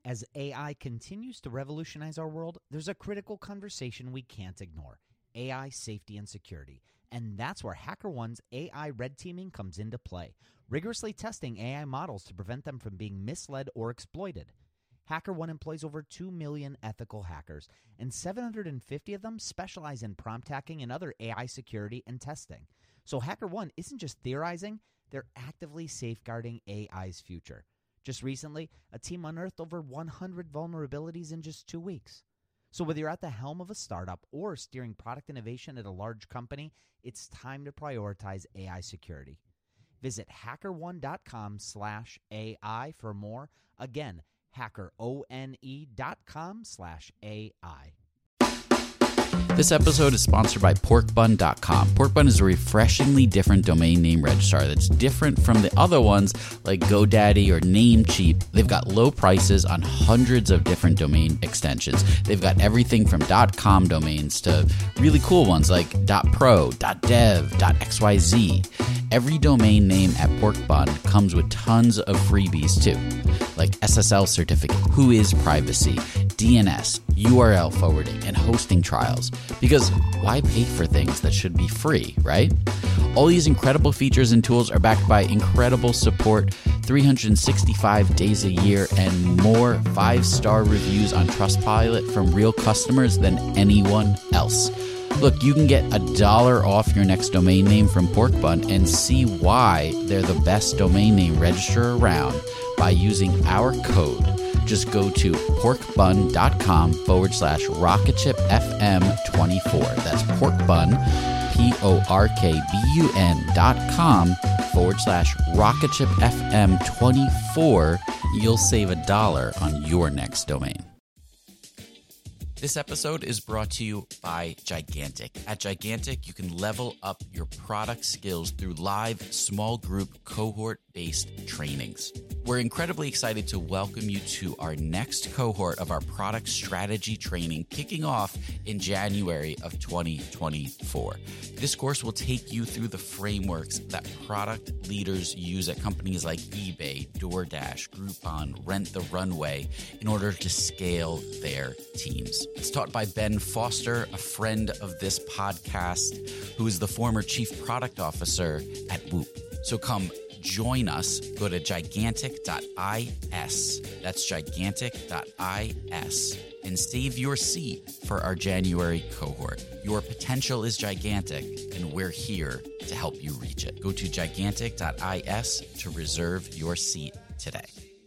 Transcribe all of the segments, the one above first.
As AI continues to revolutionize our world, there's a critical conversation we can't ignore: AI safety and security. And that's where HackerOne's AI red teaming comes into play, rigorously testing AI models to prevent them from being misled or exploited. HackerOne employs over 2 million ethical hackers, and 750 of them specialize in prompt hacking and other AI security and testing. So HackerOne isn't just theorizing, they're actively safeguarding AI's future. Just recently, a team unearthed over 100 vulnerabilities in just 2 weeks. So whether you're at the helm of a startup or steering product innovation at a large company, it's time to prioritize AI security. Visit hackerone.com/AI for more. Again, hackerone.com/AI. This episode is sponsored by porkbun.com. Porkbun is a refreshingly different domain name registrar that's different from the other ones like GoDaddy or Namecheap. They've got low prices on hundreds of different domain extensions. They've got everything from .com domains to really cool ones like .pro, .dev, .xyz. Every domain name at Porkbun comes with tons of freebies too, like SSL certificate, Whois privacy, DNS, URL forwarding, and hosting trials. Because why pay for things that should be free, right? All these incredible features and tools are backed by incredible support, 365 days a year, and more 5-star reviews on Trustpilot from real customers than anyone else. Look, you can get $1 off your next domain name from Porkbun and see why they're the best domain name registrar around by using our code. Just go to porkbun.com/rocketshipfm24. That's porkbun, porkbun.com/rocketshipfm24. You'll save $1 on your next domain. This episode is brought to you by Gigantic. At Gigantic, you can level up your product skills through live small group cohort-based trainings. We're incredibly excited to welcome you to our next cohort of our product strategy training kicking off in January of 2024. This course will take you through the frameworks that product leaders use at companies like eBay, DoorDash, Groupon, Rent the Runway in order to scale their teams. It's taught by Ben Foster, a friend of this podcast, who is the former chief product officer at Whoop. So come join us. Go to gigantic.is. That's gigantic.is. And save your seat for our January cohort. Your potential is gigantic, and we're here to help you reach it. Go to gigantic.is to reserve your seat today.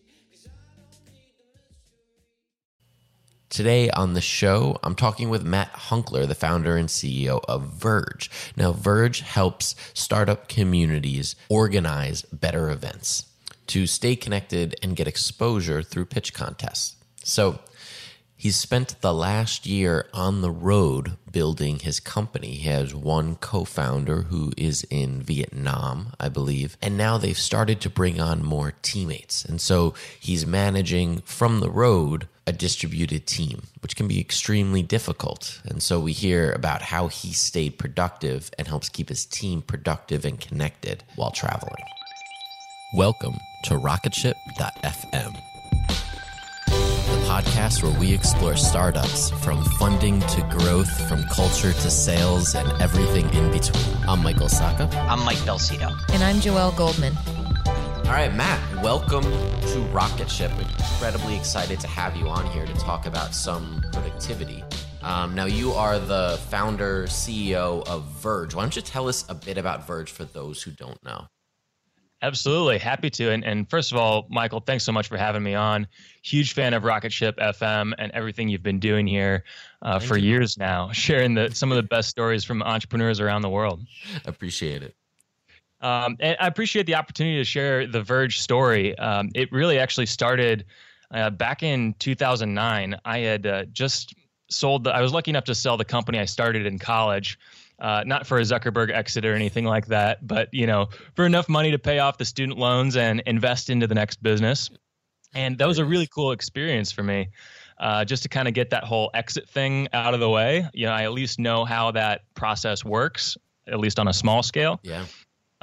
Today on the show, I'm talking with Matt Hunkler, the founder and CEO of Verge. Now, Verge helps startup communities organize better events to stay connected and get exposure through pitch contests. So he's spent the last year on the road building his company. He has one co-founder who is in Vietnam, I believe, and now they've started to bring on more teammates. And so he's managing from the road a distributed team, which can be extremely difficult. And so we hear about how he stayed productive and helps keep his team productive and connected while traveling. Welcome to Rocketship.fm, the podcast where we explore startups from funding to growth, from culture to sales, and everything in between. I'm Michael Sacca. I'm Mike Belsito. And I'm Joelle Goldman. All right, Matt, welcome to Rocket Ship. Incredibly excited to have you on here to talk about some productivity. Now, you are the founder, CEO of Verge. Why don't you tell us a bit about Verge for those who don't know? Absolutely. Happy to. And first of all, Michael, thanks so much for having me on. Huge fan of Rocket Ship FM and everything you've been doing here for years now, sharing some of the best stories from entrepreneurs around the world. Appreciate it. And I appreciate the opportunity to share the Verge story. It really actually started back in 2009. I had just sold I was lucky enough to sell the company I started in college, not for a Zuckerberg exit or anything like that, but for enough money to pay off the student loans and invest into the next business. And that was a really cool experience for me, just to kind of get that whole exit thing out of the way. I at least know how that process works, at least on a small scale. Yeah.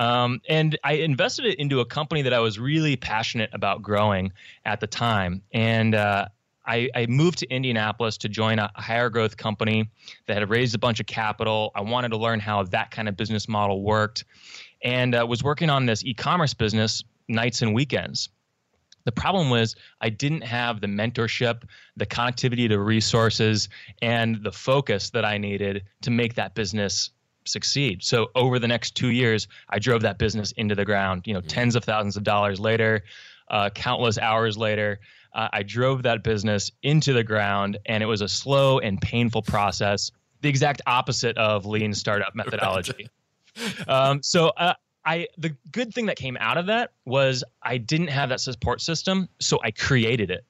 And I invested it into a company that I was really passionate about growing at the time. And I moved to Indianapolis to join a higher growth company that had raised a bunch of capital. I wanted to learn how that kind of business model worked, and was working on this e-commerce business nights and weekends. The problem was I didn't have the mentorship, the connectivity to resources, and the focus that I needed to make that business succeed. So over the next 2 years, I drove that business into the ground. Tens of thousands of dollars later, countless hours later, I drove that business into the ground, and it was a slow and painful process, the exact opposite of lean startup methodology. The good thing that came out of that was I didn't have that support system, so I created it.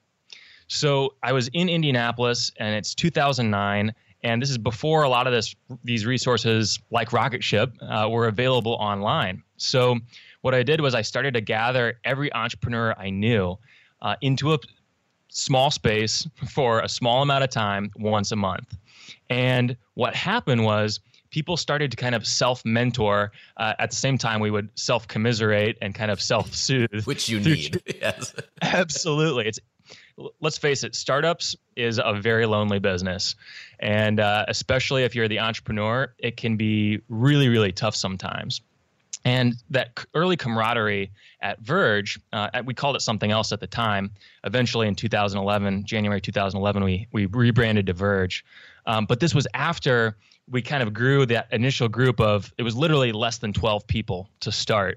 So I was in Indianapolis, and it's 2009, and this is before a lot of these resources like Rocket Ship were available online. So what I did was I started to gather every entrepreneur I knew into a small space for a small amount of time once a month. And what happened was people started to kind of self-mentor. At the same time, we would self-commiserate and kind of self-soothe. Which you need. Yes. Absolutely. Let's face it, startups is a very lonely business. And especially if you're the entrepreneur, it can be really, really tough sometimes. And that early camaraderie at Verge, we called it something else at the time. Eventually in 2011, January 2011, we rebranded to Verge. But this was after we kind of grew that initial group of, it was literally less than 12 people to start.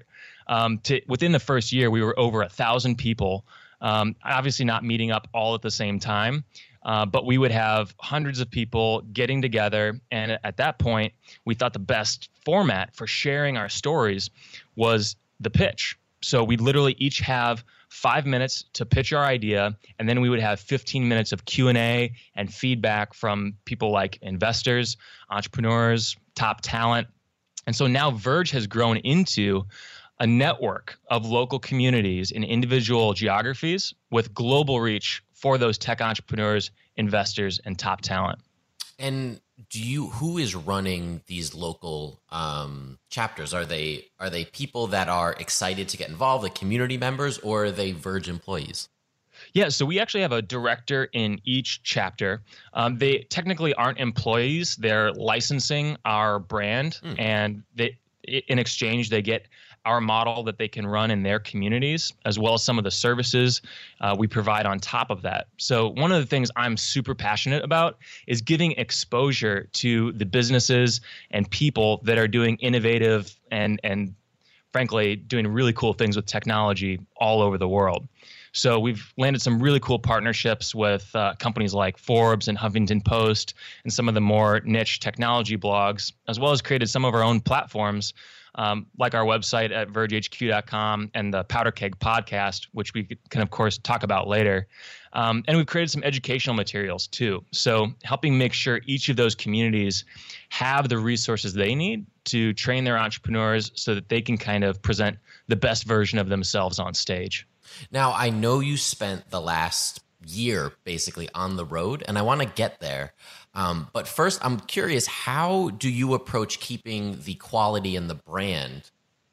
Within the first year, we were over 1,000 people, obviously not meeting up all at the same time. But we would have hundreds of people getting together. And at that point, we thought the best format for sharing our stories was the pitch. So we'd literally each have 5 minutes to pitch our idea, and then we would have 15 minutes of Q&A and feedback from people like investors, entrepreneurs, top talent. And so now Verge has grown into a network of local communities in individual geographies with global reach for those tech entrepreneurs, investors, and top talent. And who is running these local chapters? Are they people that are excited to get involved, the community members, or are they Verge employees? Yeah, so we actually have a director in each chapter. They technically aren't employees; they're licensing our brand, and in exchange they get our model that they can run in their communities, as well as some of the services we provide on top of that. So one of the things I'm super passionate about is giving exposure to the businesses and people that are doing innovative and frankly, doing really cool things with technology all over the world. So we've landed some really cool partnerships with companies like Forbes and Huffington Post and some of the more niche technology blogs, as well as created some of our own platforms, like our website at vergehq.com and the Powder Keg podcast, which we can, of course, talk about later. And we've created some educational materials, too. So helping make sure each of those communities have the resources they need to train their entrepreneurs so that they can kind of present the best version of themselves on stage. Now, I know you spent the last year basically on the road, and I want to get there. But first, I'm curious, how do you approach keeping the quality and the brand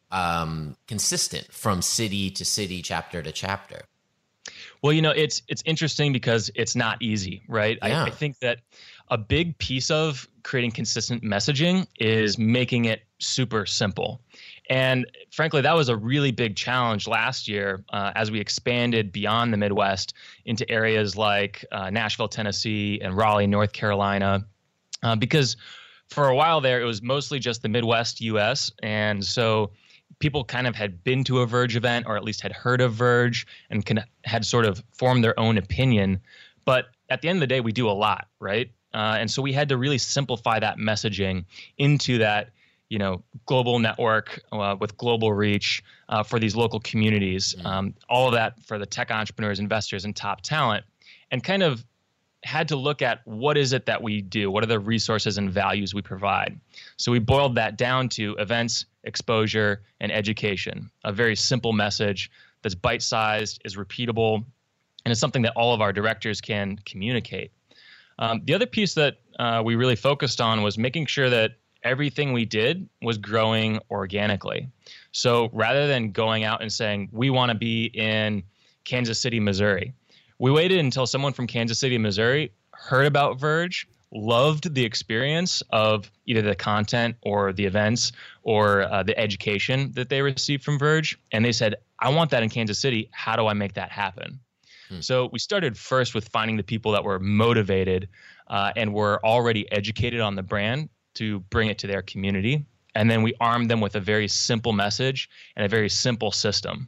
consistent from city to city, chapter to chapter? Well, it's interesting because it's not easy, right? Yeah. I think that a big piece of creating consistent messaging is making it super simple. And frankly, that was a really big challenge last year as we expanded beyond the Midwest into areas like Nashville, Tennessee, and Raleigh, North Carolina, because for a while there, it was mostly just the Midwest U.S. And so people kind of had been to a Verge event or at least had heard of Verge and had sort of formed their own opinion. But at the end of the day, we do a lot, right? And so we had to really simplify that messaging into that global network with global reach for these local communities, all of that for the tech entrepreneurs, investors, and top talent, and kind of had to look at what is it that we do? What are the resources and values we provide? So we boiled that down to events, exposure, and education, a very simple message that's bite-sized, is repeatable, and is something that all of our directors can communicate. The other piece that we really focused on was making sure that everything we did was growing organically. So rather than going out and saying, we want to be in Kansas City, Missouri, we waited until someone from Kansas City, Missouri heard about Verge, loved the experience of either the content or the events or the education that they received from Verge. And they said, I want that in Kansas City. How do I make that happen? So we started first with finding the people that were motivated and were already educated on the brand to bring it to their community. And then we armed them with a very simple message and a very simple system.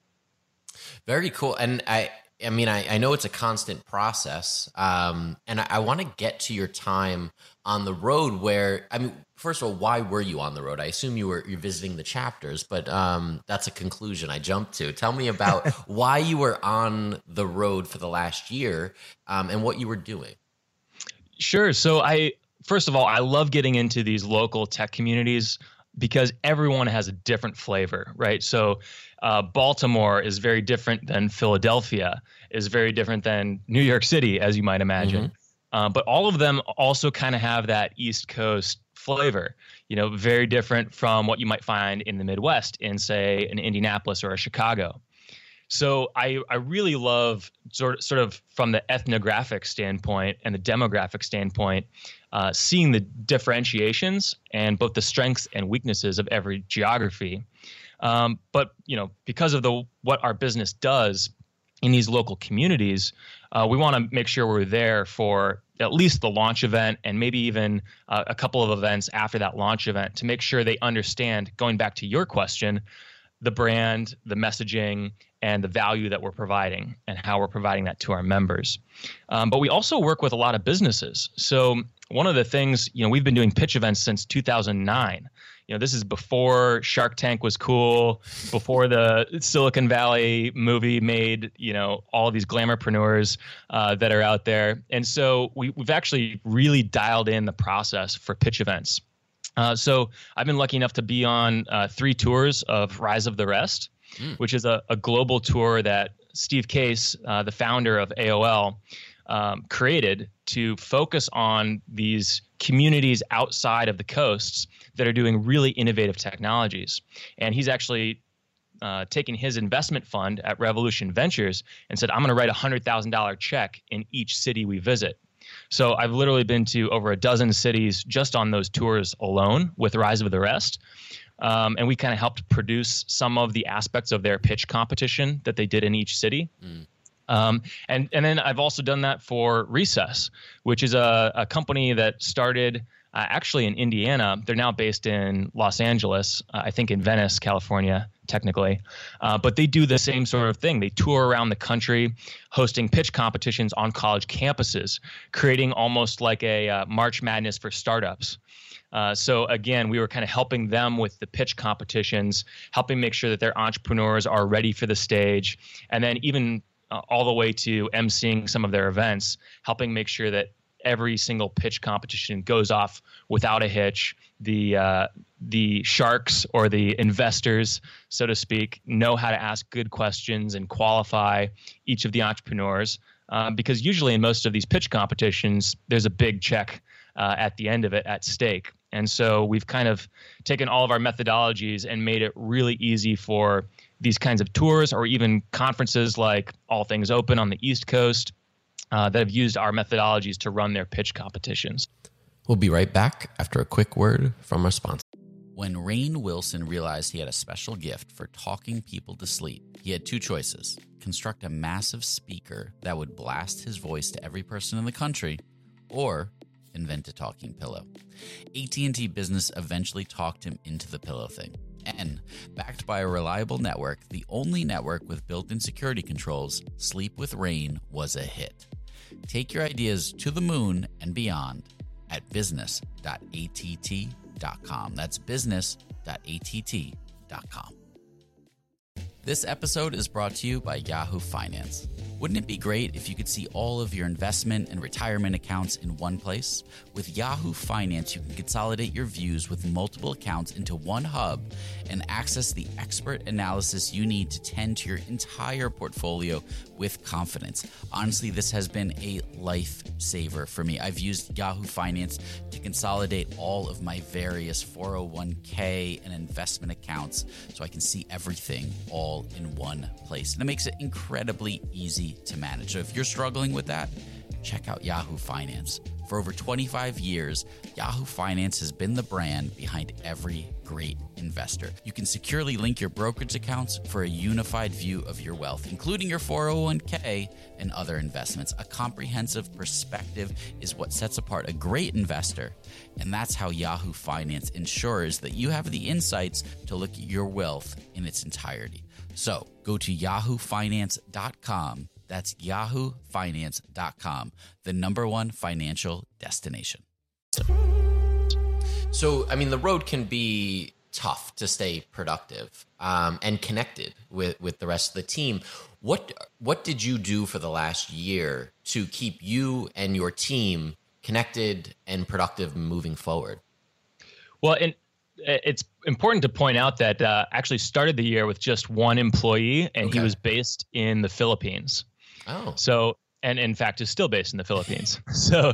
Very cool. And I know it's a constant process. And I want to get to your time on the road where, first of all, why were you on the road? I assume you're visiting the chapters, but that's a conclusion I jumped to. Tell me about why you were on the road for the last year and what you were doing. Sure. So first of all, I love getting into these local tech communities because everyone has a different flavor, right? So Baltimore is very different than Philadelphia, is very different than New York City, as you might imagine. But all of them also kind of have that East Coast flavor, very different from what you might find in the Midwest in, say, an Indianapolis or a Chicago. So I really love sort of from the ethnographic standpoint and the demographic standpoint, seeing the differentiations and both the strengths and weaknesses of every geography. But because of what our business does in these local communities, we want to make sure we're there for at least the launch event and maybe even a couple of events after that launch event to make sure they understand, going back to your question, the brand, the messaging, and the value that we're providing and how we're providing that to our members. But we also work with a lot of businesses. So one of the things, we've been doing pitch events since 2009. This is before Shark Tank was cool, before the Silicon Valley movie made, all of these glamourpreneurs that are out there. And so we've actually really dialed in the process for pitch events. So I've been lucky enough to be on 3 tours of Rise of the Rest, which is a global tour that Steve Case, the founder of AOL, created to focus on these communities outside of the coasts that are doing really innovative technologies. And he's actually taken his investment fund at Revolution Ventures and said, I'm going to write a $100,000 check in each city we visit. So I've literally been to over a dozen cities just on those tours alone with Rise of the Rest. And we kind of helped produce some of the aspects of their pitch competition that they did in each city. And then I've also done that for Recess, which is a company that started actually in Indiana. They're now based in Los Angeles, I think in Venice, California, technically. But they do the same sort of thing. They tour around the country, hosting pitch competitions on college campuses, creating almost like a March Madness for startups. So again, we were kind of helping them with the pitch competitions, helping make sure that their entrepreneurs are ready for the stage, and then even all the way to emceeing some of their events, helping make sure that every single pitch competition goes off without a hitch. The sharks or the investors, so to speak, know how to ask good questions and qualify each of the entrepreneurs. Because usually in most of these pitch competitions, there's a big check at the end of it at stake. And so we've kind of taken all of our methodologies and made it really easy for these kinds of tours or even conferences like All Things Open on the East Coast that have used our methodologies to run their pitch competitions. We'll be right back after a quick word from our sponsor. When Rainn Wilson realized he had a special gift for talking people to sleep, he had 2 choices: construct a massive speaker that would blast his voice to every person in the country, or invent a talking pillow. AT&T Business eventually talked him into the pillow thing. And, backed by a reliable network, the only network with built-in security controls, Sleep with Rainn was a hit. Take your ideas to the moon and beyond at business.att.com. That's business.att.com. This episode is brought to you by Yahoo Finance. Wouldn't it be great if you could see all of your investment and retirement accounts in one place? With Yahoo Finance, you can consolidate your views with multiple accounts into one hub and access the expert analysis you need to tend to your entire portfolio with confidence. Honestly, this has been a lifesaver for me. I've used Yahoo Finance to consolidate all of my various 401k and investment accounts so I can see everything all in one place. And it makes it incredibly easy to manage. So if you're struggling with that, check out Yahoo Finance. For over 25 years, Yahoo Finance has been the brand behind every great investor. You can securely link your brokerage accounts for a unified view of your wealth, including your 401k and other investments. A comprehensive perspective is what sets apart a great investor, and that's how Yahoo Finance ensures that you have the insights to look at your wealth in its entirety. So go to yahoofinance.com. That's yahoofinance.com, the number one financial destination. So, I mean, the road can be tough to stay productive and connected with the rest of the team. What did you do for the last year to keep you and your team connected and productive moving forward? Well, it's important to point out that actually started the year with just one employee, and he was based in the Philippines. Oh. So, and in fact, is still based in the Philippines. So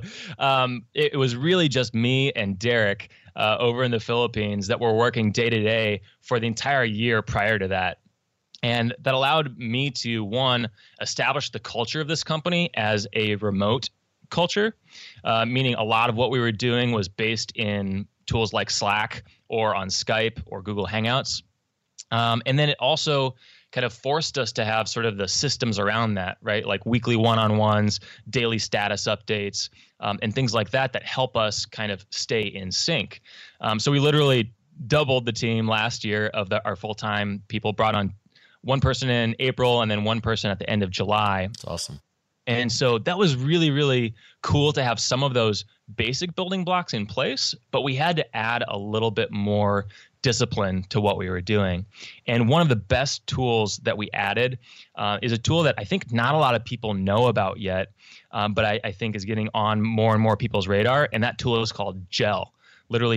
it was really just me and Derek over in the Philippines that were working day to day for the entire year prior to that. And that allowed me to, one, establish the culture of this company as a remote culture, meaning a lot of what we were doing was based in tools like Slack or on Skype or Google Hangouts. And then it also kind of forced us to have sort of the systems around that, right? Like weekly one-on-ones, daily status updates, and things like that that help us kind of stay in sync. So we literally doubled the team last year of our full-time people, brought on one person in April and then one person at the end of July. That's awesome. And so that was really, really cool to have some of those basic building blocks in place, but we had to add a little bit more discipline to what we were doing. And one of the best tools that we added is a tool that I think not a lot of people know about yet, but I think is getting on more and more people's radar. And that tool is called Gell, literally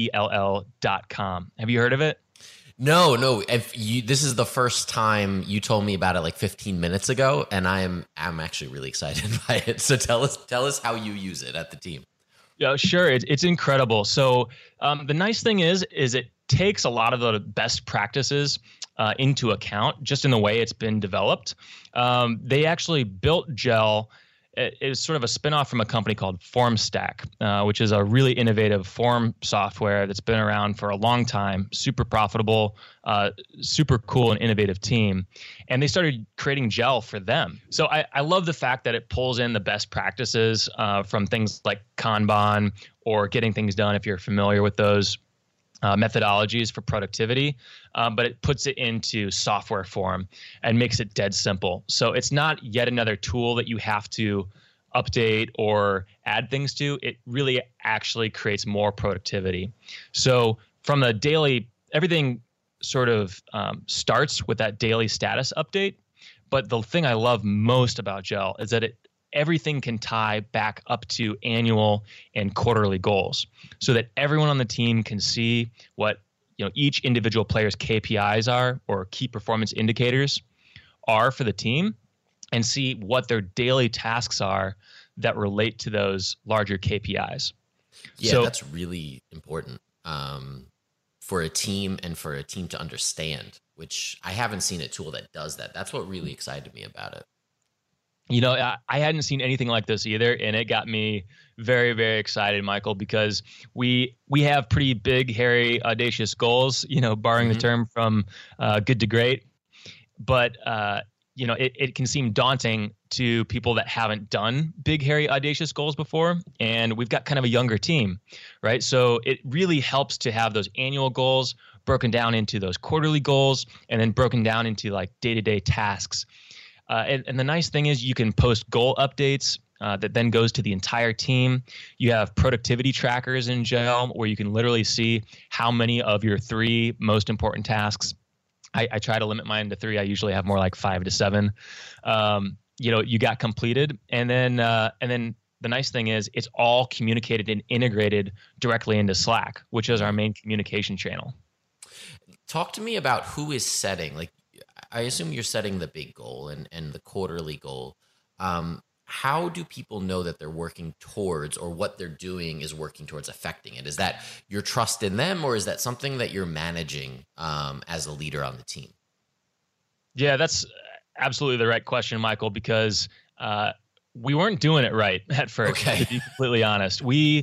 JELL.com. Have you heard of it? No. This is the first time you told me about it like 15 minutes ago, and I'm actually really excited by it. So tell us how you use it at the team. Yeah, sure. It's incredible. So the nice thing is it takes a lot of the best practices into account just in the way it's been developed. They actually built Gell. It is sort of a spinoff from a company called FormStack, which is a really innovative form software that's been around for a long time, super profitable, super cool and innovative team. And they started creating Gell for them. So I love the fact that it pulls in the best practices from things like Kanban or getting things done, if you're familiar with those methodologies for productivity, but it puts it into software form and makes it dead simple. So it's not yet another tool that you have to update or add things to. It really actually creates more productivity. So from the daily, everything sort of starts with that daily status update. But the thing I love most about Gell is that everything can tie back up to annual and quarterly goals so that everyone on the team can see what each individual player's KPIs are, or key performance indicators are, for the team, and see what their daily tasks are that relate to those larger KPIs. Yeah, so that's really important for a team and for a team to understand, which I haven't seen a tool that does that. That's what really excited me about it. I hadn't seen anything like this either, and it got me very, very excited, Michael, because we have pretty big, hairy, audacious goals, barring the term from good to great. But, it can seem daunting to people that haven't done big, hairy, audacious goals before, and we've got kind of a younger team, right? So it really helps to have those annual goals broken down into those quarterly goals and then broken down into like day-to-day tasks. And the nice thing is you can post goal updates that then goes to the entire team. You have productivity trackers in Gell where you can literally see how many of your 3 most important tasks. I try to limit mine to 3. I usually have more like 5 to 7. you got completed. And then the nice thing is it's all communicated and integrated directly into Slack, which is our main communication channel. Talk to me about who is setting, like, I assume you're setting the big goal and the quarterly goal. How do people know that they're working towards, or what they're doing is working towards affecting it? Is that your trust in them, or is that something that you're managing as a leader on the team? Yeah, that's absolutely the right question, Michael, because we weren't doing it right at first, to be completely honest.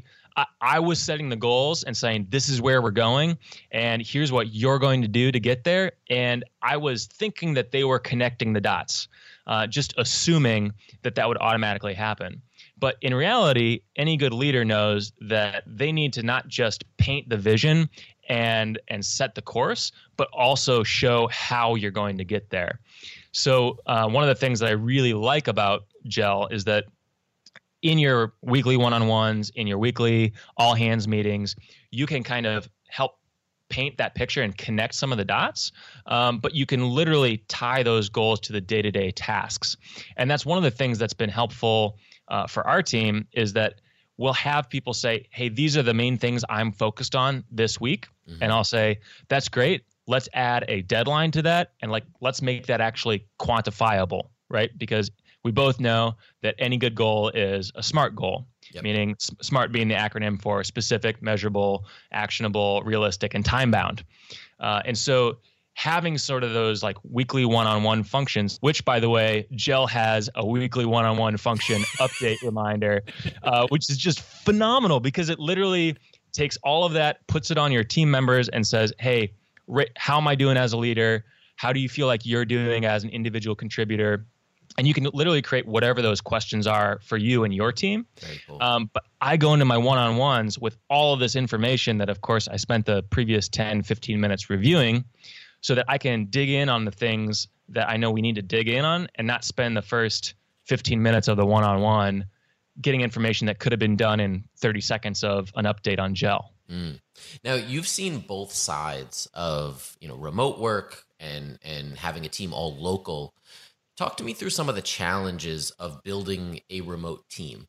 I was setting the goals and saying, this is where we're going, and here's what you're going to do to get there. And I was thinking that they were connecting the dots, just assuming that would automatically happen. But in reality, any good leader knows that they need to not just paint the vision and set the course, but also show how you're going to get there. So one of the things that I really like about Gel is that in your weekly one-on-ones, in your weekly all-hands meetings, you can kind of help paint that picture and connect some of the dots, but you can literally tie those goals to the day-to-day tasks. And that's one of the things that's been helpful for our team, is that we'll have people say, hey, these are the main things I'm focused on this week. Mm-hmm. And I'll say, that's great. Let's add a deadline to that, and let's make that actually quantifiable, right? Because we both know that any good goal is a SMART goal, meaning SMART being the acronym for specific, measurable, actionable, realistic, and time-bound. And so having sort of those weekly one-on-one functions, which, by the way, Gel has a weekly one-on-one function update reminder, which is just phenomenal, because it literally takes all of that, puts it on your team members, and says, hey, how am I doing as a leader? How do you feel like you're doing as an individual contributor? And you can literally create whatever those questions are for you and your team. Very cool. But I go into my one-on-ones with all of this information that, of course, I spent the previous 10, 15 minutes reviewing, so that I can dig in on the things that I know we need to dig in on, and not spend the first 15 minutes of the one-on-one getting information that could have been done in 30 seconds of an update on Gel. Mm. Now, you've seen both sides of remote work and having a team all local. Talk to me through some of the challenges of building a remote team.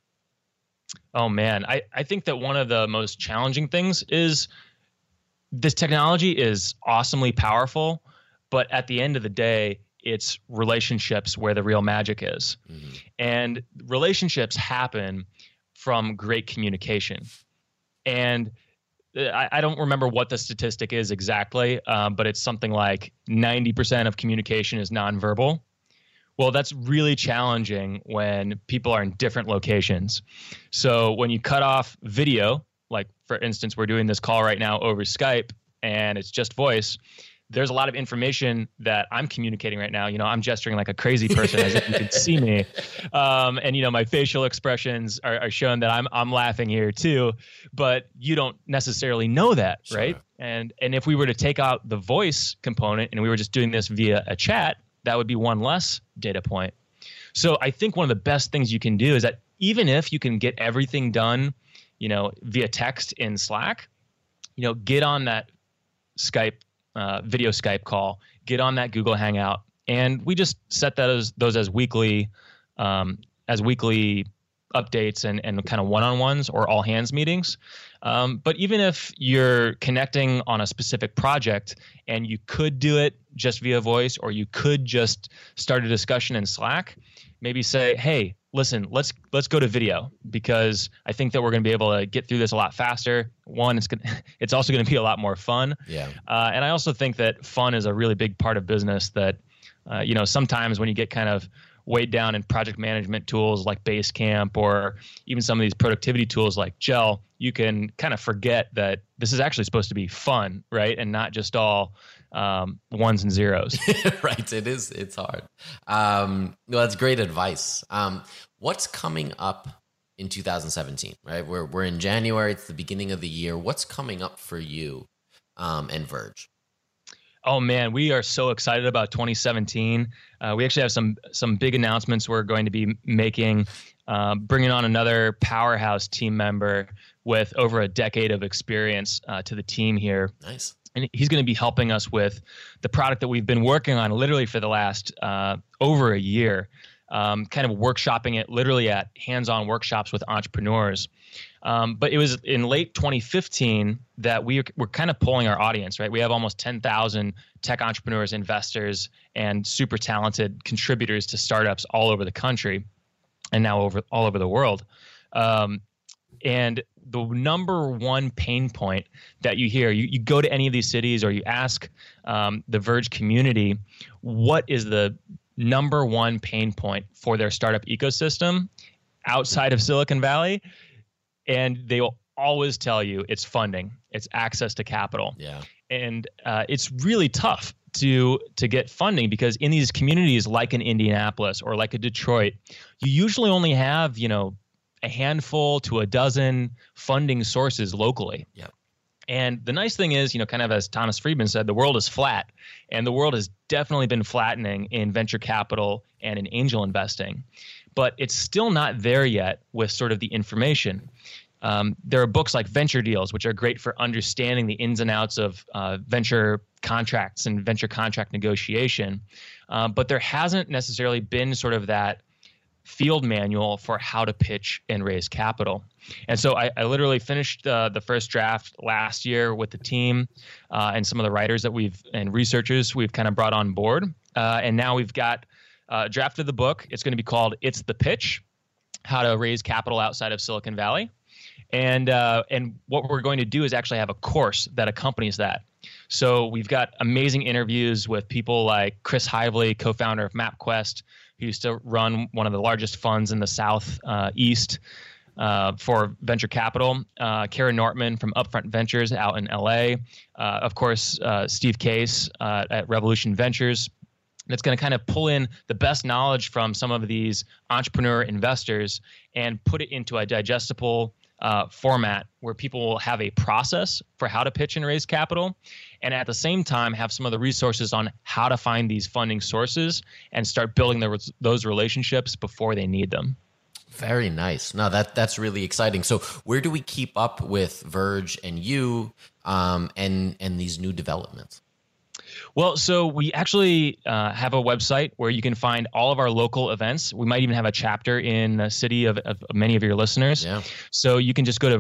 Oh, man. I think that one of the most challenging things is this technology is awesomely powerful, but at the end of the day, it's relationships where the real magic is. Mm-hmm. And relationships happen from great communication. And I don't remember what the statistic is exactly, but it's something like 90% of communication is nonverbal. Well, that's really challenging when people are in different locations. So when you cut off video, like for instance, we're doing this call right now over Skype and it's just voice, there's a lot of information that I'm communicating right now. I'm gesturing like a crazy person as if you could see me. And my facial expressions are showing that I'm laughing here too, but you don't necessarily know that, sure. Right? And if we were to take out the voice component and we were just doing this via a chat, that would be one less data point. So I think one of the best things you can do is that even if you can get everything done, via text in Slack, get on that Skype, video Skype call, get on that Google Hangout, and we just set those as weekly updates and kind of one-on-ones or all hands meetings. But even if you're connecting on a specific project and you could do it just via voice, or you could just start a discussion in Slack, maybe say, hey, listen, let's go to video, because I think that we're going to be able to get through this a lot faster. One, it's also going to be a lot more fun. Yeah. And I also think that fun is a really big part of business that, sometimes when you get kind of weighed down in project management tools like Basecamp, or even some of these productivity tools like Gel, you can kind of forget that this is actually supposed to be fun, right? And not just all ones and zeros. Right. It is. It's hard. Well, that's great advice. What's coming up in 2017, right? We're in January. It's the beginning of the year. What's coming up for you and Verge? Oh man, we are so excited about 2017. We actually have some big announcements we're going to be making, bringing on another powerhouse team member with over a decade of experience to the team here. Nice. And he's going to be helping us with the product that we've been working on literally for the last over a year. kind of workshopping it literally at hands-on workshops with entrepreneurs. But it was in late 2015 that we're kind of polling our audience, right? We have almost 10,000 tech entrepreneurs, investors, and super talented contributors to startups all over the country and now all over the world. And the number one pain point that you hear, you go to any of these cities or you ask the Verge community, what is the number one pain point for their startup ecosystem outside of Silicon Valley? And they will always tell you it's funding, it's access to capital. Yeah. And it's really tough to get funding because in these communities like in Indianapolis or like a Detroit, you usually only have, a handful to a dozen funding sources locally. Yeah. And the nice thing is, kind of as Thomas Friedman said, the world is flat, and the world has definitely been flattening in venture capital and in angel investing, but it's still not there yet with sort of the information. There are books like Venture Deals, which are great for understanding the ins and outs of venture contracts and venture contract negotiation, but there hasn't necessarily been sort of that field manual for how to pitch and raise capital. And so I literally finished the first draft last year with the team and some of the writers and researchers we've kind of brought on board. And now we've got drafted the book. It's going to be called It's the Pitch: How to Raise Capital Outside of Silicon Valley. And what we're going to do is actually have a course that accompanies that. So we've got amazing interviews with people like Chris Hively, co-founder of MapQuest, who used to run one of the largest funds in the Southeast for venture capital. Kara Nortman from Upfront Ventures out in LA. Of course, Steve Case at Revolution Ventures. That's going to kind of pull in the best knowledge from some of these entrepreneur investors and put it into a digestible format where people will have a process for how to pitch and raise capital, and at the same time have some of the resources on how to find these funding sources and start building those relationships before they need them. Very nice. No, that's really exciting. So where do we keep up with Verge and you and these new developments? Well, so we actually have a website where you can find all of our local events. We might even have a chapter in the city of many of your listeners. Yeah. So you can just go to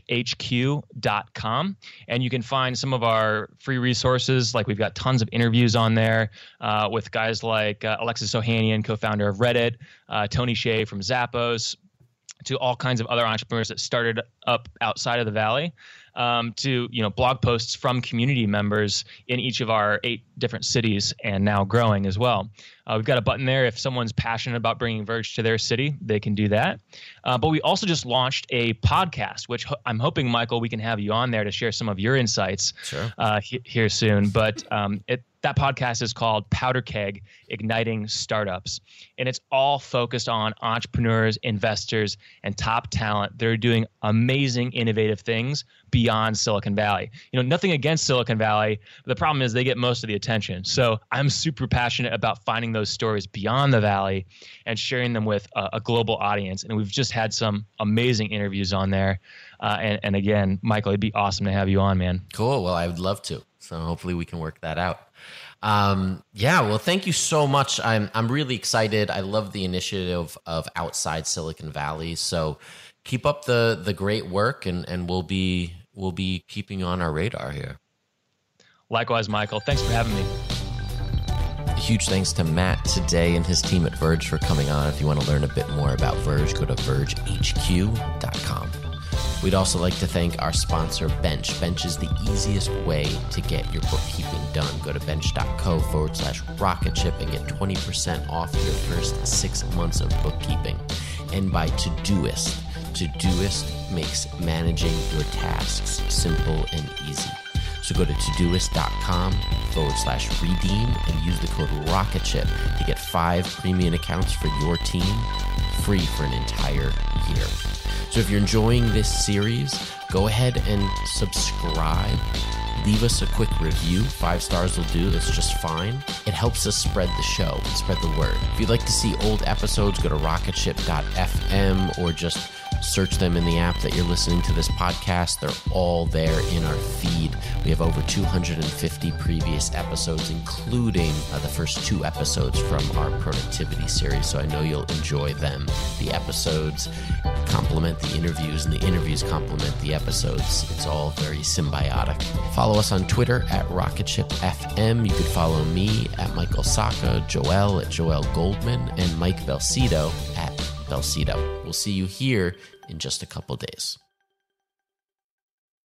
vergehq.com and you can find some of our free resources. Like we've got tons of interviews on there with guys like Alexis Ohanian, co-founder of Reddit, Tony Hsieh from Zappos, to all kinds of other entrepreneurs that started up outside of the Valley. To blog posts from community members in each of our 8 different cities and now growing as well. We've got a button there. If someone's passionate about bringing Verge to their city, they can do that. But we also just launched a podcast, which I'm hoping, Michael, we can have you on there to share some of your insights here soon. But that podcast is called Powder Keg: Igniting Startups. And it's all focused on entrepreneurs, investors, and top talent. They're doing amazing, innovative things beyond Silicon Valley. Nothing against Silicon Valley. But the problem is they get most of the attention. So I'm super passionate about finding those stories beyond the Valley and sharing them with a global audience. And we've just had some amazing interviews on there. And again, Michael, it'd be awesome to have you on, man. Cool. Well, I would love to. So hopefully we can work that out. Well, thank you so much. I'm really excited. I love the initiative of Outside Silicon Valley. So keep up the great work, and we'll be keeping you on our radar here. Likewise, Michael. Thanks for having me. A huge thanks to Matt today and his team at Verge for coming on. If you want to learn a bit more about Verge, go to vergehq.com. We'd also like to thank our sponsor, Bench. Bench is the easiest way to get your bookkeeping done. Go to bench.co/rocketship and get 20% off your first 6 months of bookkeeping. And by Todoist. Todoist makes managing your tasks simple and easy. So go to todoist.com/redeem and use the code ROCKETSHIP to get 5 premium accounts for your team free for an entire year. So if you're enjoying this series, go ahead and subscribe. Leave us a quick review. 5 stars will do. That's just fine. It helps us spread the show and spread the word. If you'd like to see old episodes, go to rocketship.fm or just search them in the app that you're listening to this podcast. They're all there in our feed. We have over 250 previous episodes, including the first 2 episodes from our productivity series. So I know you'll enjoy them. The episodes complement the interviews, and the interviews complement the episodes. It's all very symbiotic. Follow us on Twitter at RocketShipFM. You can follow me at Michael Sacca, Joel at Joel Goldman, and Mike Belcito at Belcito. We'll see you here in just a couple days.